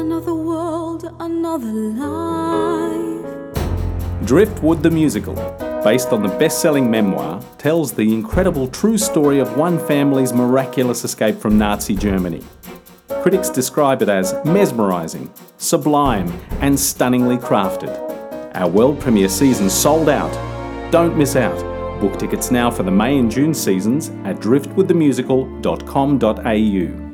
Another world, another life. Driftwood the Musical, based on the best-selling memoir, tells the incredible true story of one family's miraculous escape from Nazi Germany. Critics describe it as mesmerising, sublime and stunningly crafted. Our world premiere season sold out. Don't miss out. Book tickets now for the May and June seasons at driftwiththemusical.com.au.